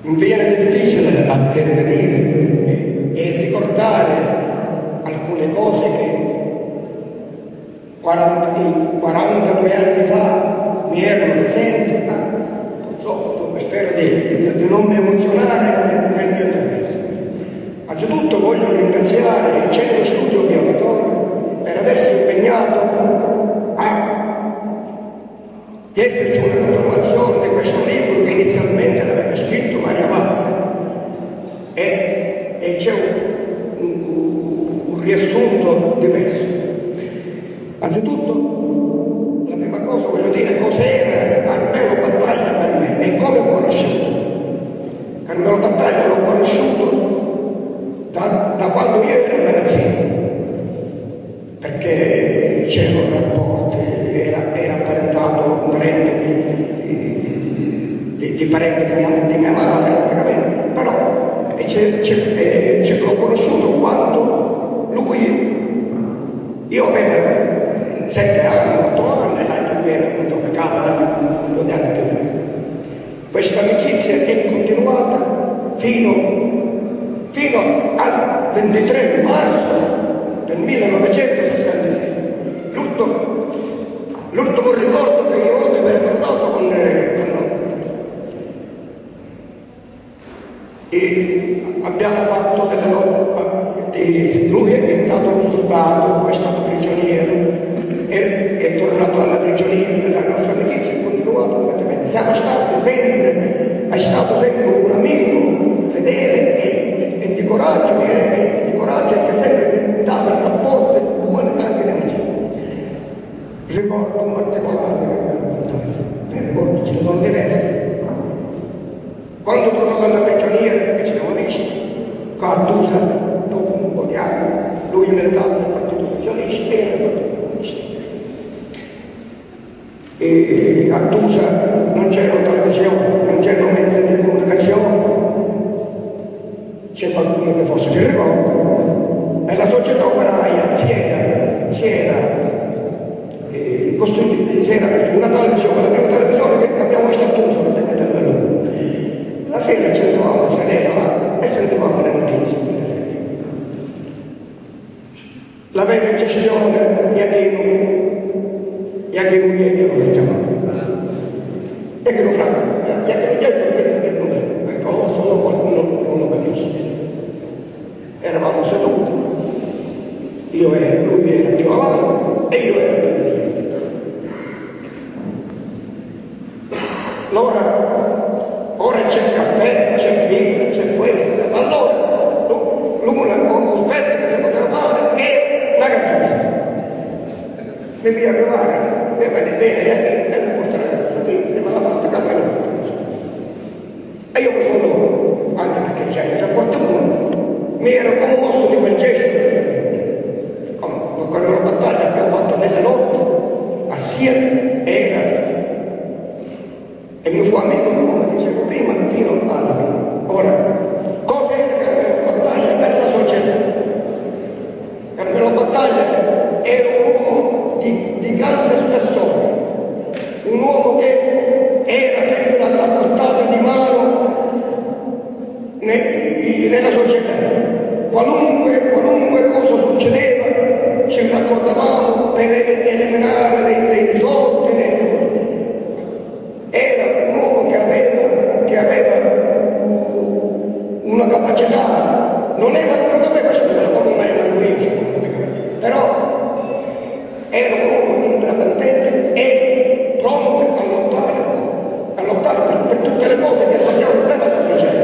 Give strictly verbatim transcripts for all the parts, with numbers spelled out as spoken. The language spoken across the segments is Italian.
mi viene difficile a pervenire e ricordare alcune cose che quarantadue anni fa mi erano presenti, ma purtroppo spero di, di non mi emozionare nel mio intervento. Anzitutto voglio ringraziare il Centro Studio Pio Torre per aversi impegnato a esserci una continuazione di questo libro che inizialmente l'aveva scritto Maria Vazza e, e c'è un, un, un riassunto diverso. Anzitutto, la prima cosa voglio dire cos'era Carmelo Battaglia per me e come ho conosciuto. Carmelo Battaglia l'ho conosciuto da, da quando io ero ragazzino, perché c'erano rapporti, era, era apparentato un parente di, di, di parente di mia, di mia madre, praticamente, però e c'è, c'è, e c'è, l'ho conosciuto quando lui, io avevo sette anni, otto anni, l'altro era un giocatore, un due anni più di me. Questa amicizia è continuata fino, fino al ventitré marzo del millenovecentosessantasei. L'ultimo, l'ultimo ricordo che io ho di aver parlato con lui. E abbiamo fatto delle lotte, lui è stato un soldato, poi è stato prigioniero. È, è tornato alla prigionia, la nostra amicizia è continuata completamente. Siamo stati sempre, è stato sempre un amico fedele e, e, e di coraggio, e, e di coraggio e che sempre mi dava rapporti buoni anche di amicizia. Ricordo un particolare, ne ricordo, ce ne sono diversi. Quando tornò dalla prigionia, che ci siamo visti, qua a Tusa, dopo un po' di anni, lui diventava nel Partito Socialista e nel Partito Comunista. E a Tusa non c'era televisione, non c'erano mezzi di comunicazione, c'è qualcuno che forse ti ricorda, nella società operaia si era, si era, eh, costruita, si era una televisione, la prima televisione che abbiamo visto a Tusa, la sera ci trovavamo a sedere là e sentivamo le notizie. La vera gestione di Achino, di Achino che lo si chiamava. E che lo fa, gli Achino che non è, ecco, solo qualcuno non lo capisce. Eravamo seduti, io ero, lui era più avanti e io ero più dietro. Allora, ora c'è il caffè, c'è il vino, c'è questo, allora l'unica offerta che si poteva fare è la caffè. Mi devi arrivare, mi vede bene e mi portare la vino e me la fatta camminare. E io mi sono, anche perché c'è un porto buono, mi ero commosso di quel gesto. Con quella battaglia abbiamo fatto delle lotte assieme, era e mi fu amico, come dicevo prima, fino alla fine. Ora, cosa era Carmelo Battaglia per la società? Carmelo Battaglia era un uomo di, di grande spessore, un uomo che era sempre alla portata di mano ne, nella società. Qualunque, qualunque cosa succedeva, ci raccordavamo per eliminare dei, dei disordini. Era un uomo che aveva, che aveva una capacità, non, era, non aveva scuola, non era una guida, però era un uomo intraprendente e pronto a lottare, a lottare per, per tutte le cose che facevano bene alla società.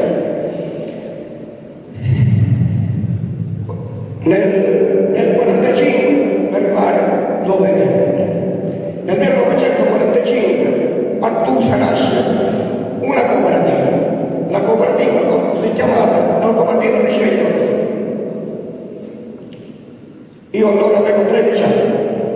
Nel, nel quarantacinque, per arrivare dove era, nel millenovecentoquarantacinque a Tusa nasce una cooperativa, la cooperativa si chiamava la cooperativa Risveglio della Sera. Io allora avevo tredici anni,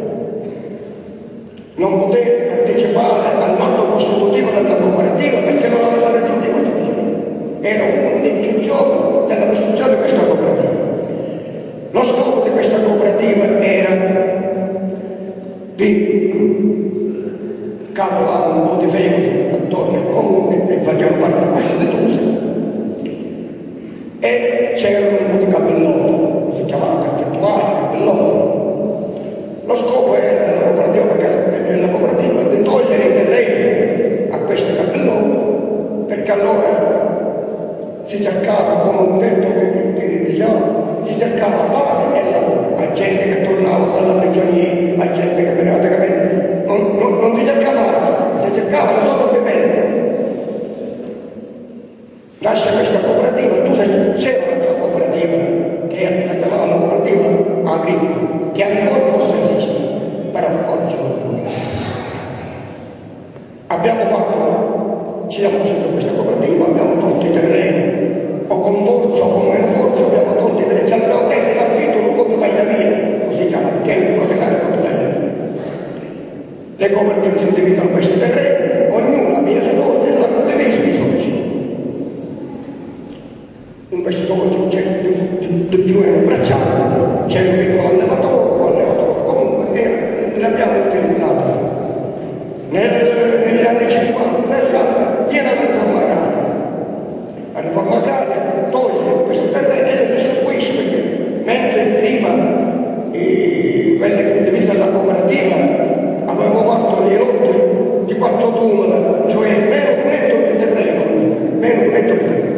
non potevo partecipare all'atto costitutivo della cooperativa perché non aveva raggiunto i quattordici anni. Ero uno dei più giovani della costruzione di questa cooperativa. Lo scopo di questa cooperativa era di cavolo un po' di veicoli attorno al comune e facevano parte del comune di Tusa c'erano un po' di capellotti, si chiamava caffettuari, capellotti. Lo scopo era della cooperativa, della cooperativa di togliere i terreni a questi capellotti, perché allora si cercava, come un detto che diciamo, si cercava pane e lavoro, a gente che tornava dalla prigionia, a gente che veniva da capelli, non, non, non si cercava altro, si cercava la sopravvivenza. Nasce questa cooperativa, tu sai, c'era questa cooperativa, che la chiamavano cooperativa agricola, che ancora forse esiste, però oggi non è. Abbiamo fatto, ci siamo conosciuti questa cooperativa, abbiamo tolto i terreni, o con forza o con meno forza abbiamo tolto i terreni, ci abbiamo preso in affitto un conto tagliavia, così si chiama, che è il proprietario conto tagliavia. Le cooperative si dividono questi terreni, ognuno ha via sui soci e l'hanno diviso i soci. In questi soci c'è di, di, di più un bracciato, c'è un piccolo allevatore, un allevatore comunque, e ne abbiamo utilizzato. Nel, negli anni cinquanta sessanta viene la riforma agraria. La riforma agraria toglie questi terreni e li distribuisce, perché mentre prima i, quelli che divisa dalla cooperativa avevamo fatto dei lotti di quattro tumuli, cioè meno di un ettaro di terreno, meno di un ettaro di terreno.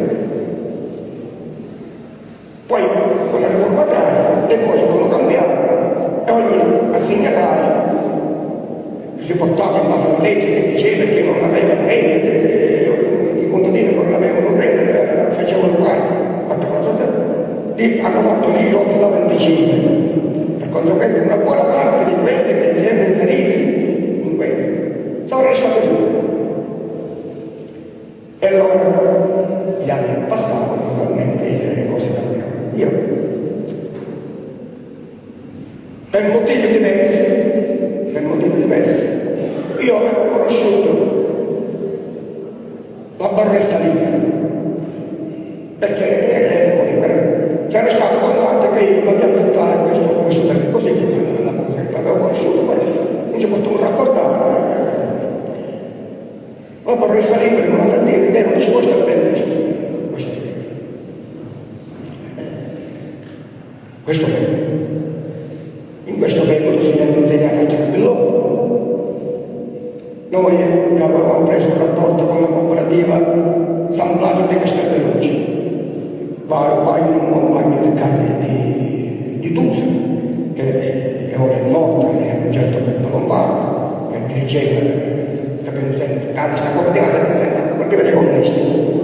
Poi con la riforma agraria le cose sono cambiate e ogni assegnatario si portava in base alla legge che diceva che non aveva rendite, i contadini non avevano rendite, facevano parte, fatto cosa lì hanno fatto lì lotti da venticinque. Per conseguenza una buona parte di quelli che si erano inseriti in quelli sono restati su. E allora gli anni passavano, naturalmente le cose cambiavano. Io, per motivi diversi, per motivi diversi, io avevo conosciuto la baronessa Liga, perché c'era stato contatto che io voglio affittare questo, questo terreno, così l'avevo conosciuto, poi non ci potevo raccordare. La baronessa Liga mi mandò a dire che ero disposto a prendere questo questo fenomeno. In questo fenomeno si è insegnato a Cervellotto. Noi avevamo preso un rapporto con la cooperativa San Plato di Castelveloce, un paio di un compagno di cane di, di Tusa, che ora è morto, è un certo Peppo Lombardo, che dirigeva, sta presente, questa cooperativa sta presente, la cooperativa dei comunisti.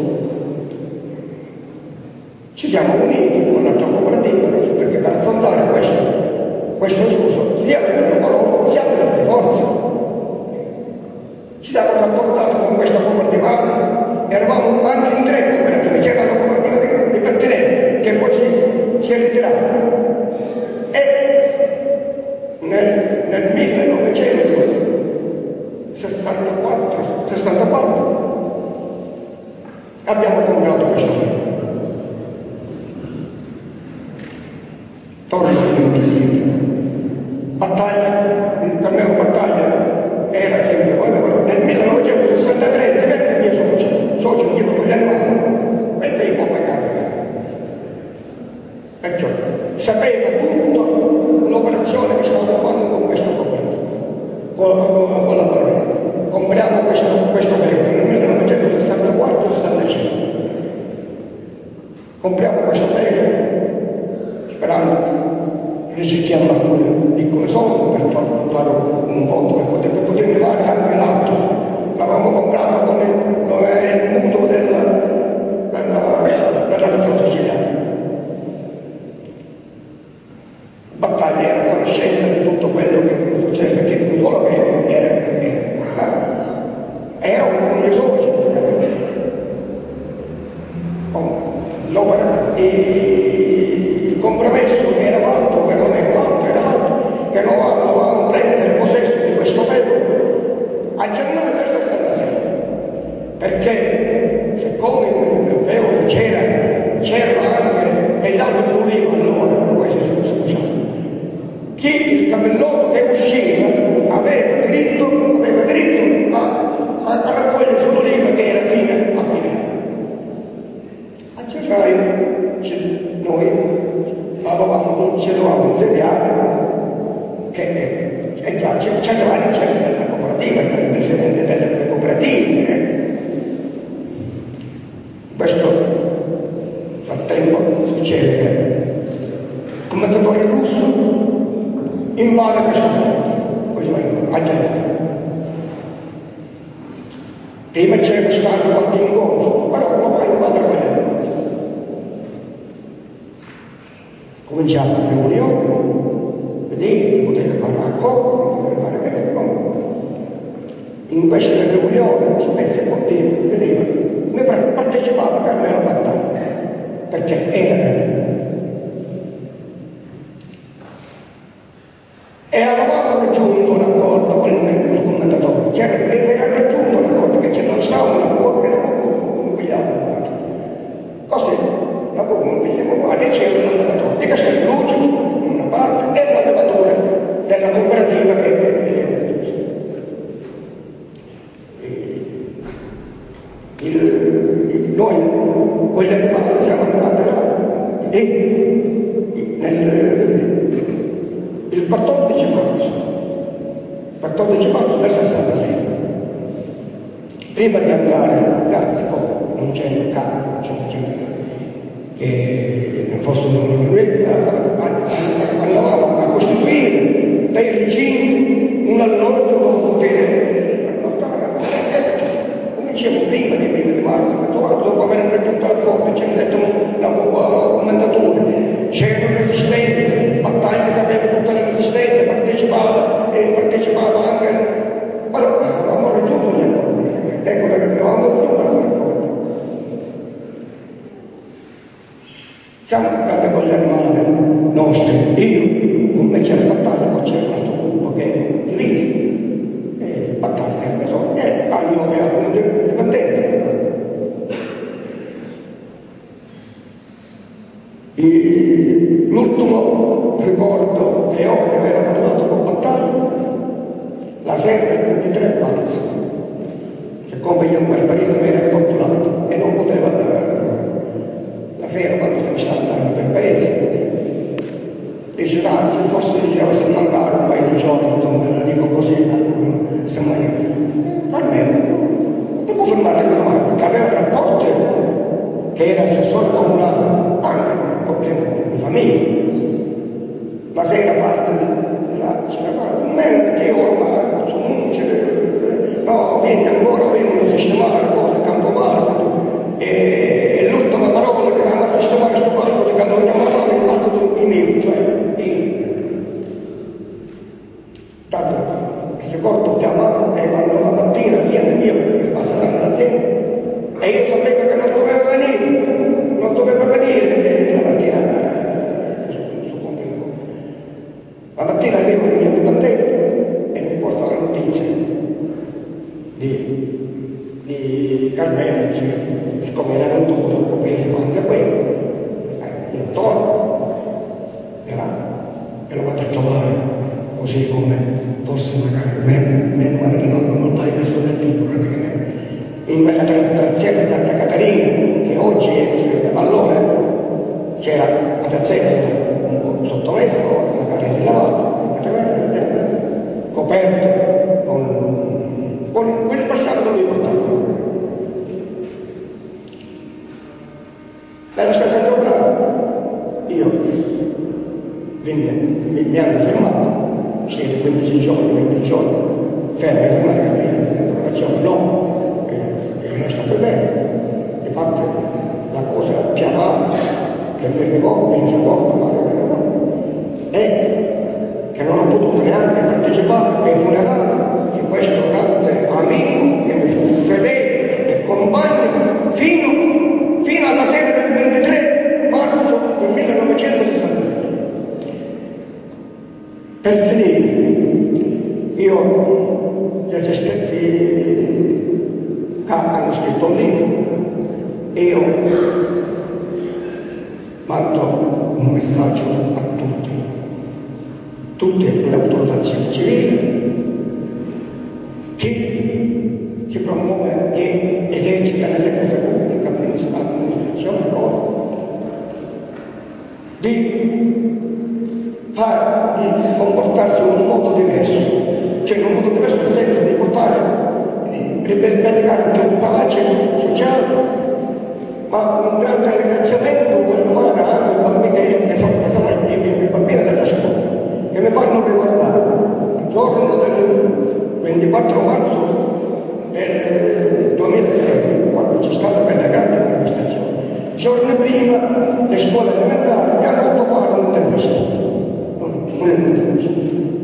Ci siamo uniti con l'altra cooperativa perché per affrontare questo, questo scuso sia a livello economico sia a livello di forza. Ci siamo raccordati con questa cooperativa, eravamo anche in tre cooperative, c'era la cooperativa di, di Pertinelli che poi si, si è ritirata. E nel, nel millenovecentosessantaquattro abbiamo comprato questo fondo. Torno in biglietto. Battaglia, per me una battaglia era sempre quella, nel millenovecentosessantatré divenne mio socio, socio io con gli animali, e poi può pagare. Perciò sapeva tutta l'operazione che stavamo facendo con questo cooperativa, con, con, con la baronessa. Compriamo questo, questo ferro nel millenovecentosessantaquattro sessantacinque. Compriamo questo ferro sperando ricicchiamo alcune piccole somme per fare, per fare un voto, per poter, per poter fare anche l'altro. L'avevamo comprato con il, il mutuo della, della, della regione siciliana. Battaglia era conoscenza di tutto quello che succede, perché non solo che era, era, era un mio socio. L'opera e il compromesso che era fatto, per non è fatto, era fatto, che noi dovevamo prendere possesso di questo feudo a gennaio del sessantasei, perché siccome nel feudo c'era, c'erano anche degli alberi d'olivo allora, questo si usava, chi il capellotto che usciva aveva diritto, aveva diritto a, a, a raccogliere sull'oliva che era fine a fine. A gennaio che è già c'è già la gente della cooperativa, che è il presidente delle cooperative. Eh. In questo frattempo succede che il commentatore russo invade questo mondo, poi a Genova. Prima c'era stato qualche incontro, però non va a invadere quelle. Cominciamo la riunione, vedete, potete fare accordi, potete fare meglio. In queste riunioni, spesso e continue, vedeva, mi partecipava Carmelo Battaglia, perché era bello. E avevamo raggiunto un accordo con il commentatore, c'era era raggiunto un accordo che non stava un accordo che non pigliava. Così, la poco non pigliamo guardia, c'era un allevatore di Castelluccio, in una parte, e un allevatore della cooperativa che era il, il, noi con gli animali siamo andati là e nel, il quattordici marzo, quattordici marzo del sessantasei, prima di andare là, siccome non c'è il cambio, non c'è che forse non andavamo a costituire dei recinti, un alloggio dove poter portare. Cominciamo prima dei primi di marzo, dopo aver raggiunto l'accordo, ci hanno detto la commentatore, c'erano resistenti, Battaglia sapeva tutte le resistenze, partecipava e partecipava anche, però avevamo raggiunto gli accordi, ecco perché avevamo raggiunto l'accordo. Siamo andati con gli animali nostri, io con me c'era Battaglia, poi c'era un altro gruppo che era diviso, e Battaglia e so, e ah, io avevo un dipendente. L'ultimo ricordo che ho di aver parlato con Battaglia, la sera del ventitré marzo, siccome io in quel periodo mi ero infortunato e non potevo la sera quando se ne stava andando per il paese, dice dai, forse diceva se mancare un paio di giorni, insomma, la dico così, insomma, almeno non ti può fermare anche domani, perché aveva rapporti che era assessore comunale, anche con problemi di famiglia. La sera parte di là, c'era un meno che io ormai non so, non c'è, no, vieni ancora, vengono a sistemare cose, campo marco, e, e l'ultima parola che vanno a sistemare questo parco di campo marco è il parco di miei, cioè io. Tanto che si corto chiamato e quando la mattina viene io mi passerà all'azienda e io sapevo che non doveva venire, non doveva venire la mattina. La mattina arrivo il mio dipendente e mi porta la notizia di, di Carmelo, cioè, siccome era venuto dopo peso anche quello, eh, io torno e là e lo vado a trovare, così come forse magari meno male che non, non l'hai messo nel libro praticamente, in quella trazione di Santa Caterina che oggi è allora c'era la trazione era un po' sottomesso, magari si lavato, coperto con, con quel passato che lui portava. Nella stessa giornata io venne, mi, mi hanno fermato, siete quindici giorni, venti giorni, fermi, fermati la mia interrogazione, no, e non è stato vero. Infatti la cosa più avanti che mi ricordo, mi ricordo, è che non ho potuto neanche partecipare ai funerali di questo grande amico che mi fu fedele e compagno fino, fino alla sera del ventitré marzo del millenovecentosessantasei. Per finire, io gli assistenti hanno scritto un libro e io mando un messaggio a tutti, tutte le autorizzazioni civili, chi si promuove, chi esercita nelle cose pubbliche, amministrazione loro, di fare, di comportarsi un po' pace sociale, ma un grande ringraziamento voglio fare anche ai bambini che sono, che sono i bambini della scuola, che mi fanno ricordare il giorno del ventiquattro marzo del duemilasei, quando c'è stata quella grande manifestazione. Giorni prima le scuole elementari mi hanno voluto fare un'intervista, un'intervista.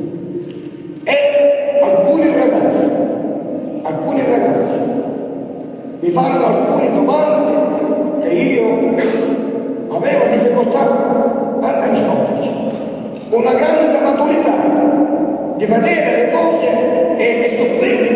E alcuni ragazzi, alcuni ragazzi mi fanno alcune domande che io avevo difficoltà a risponderci. Una grande maturità di vedere le cose e, e soffrire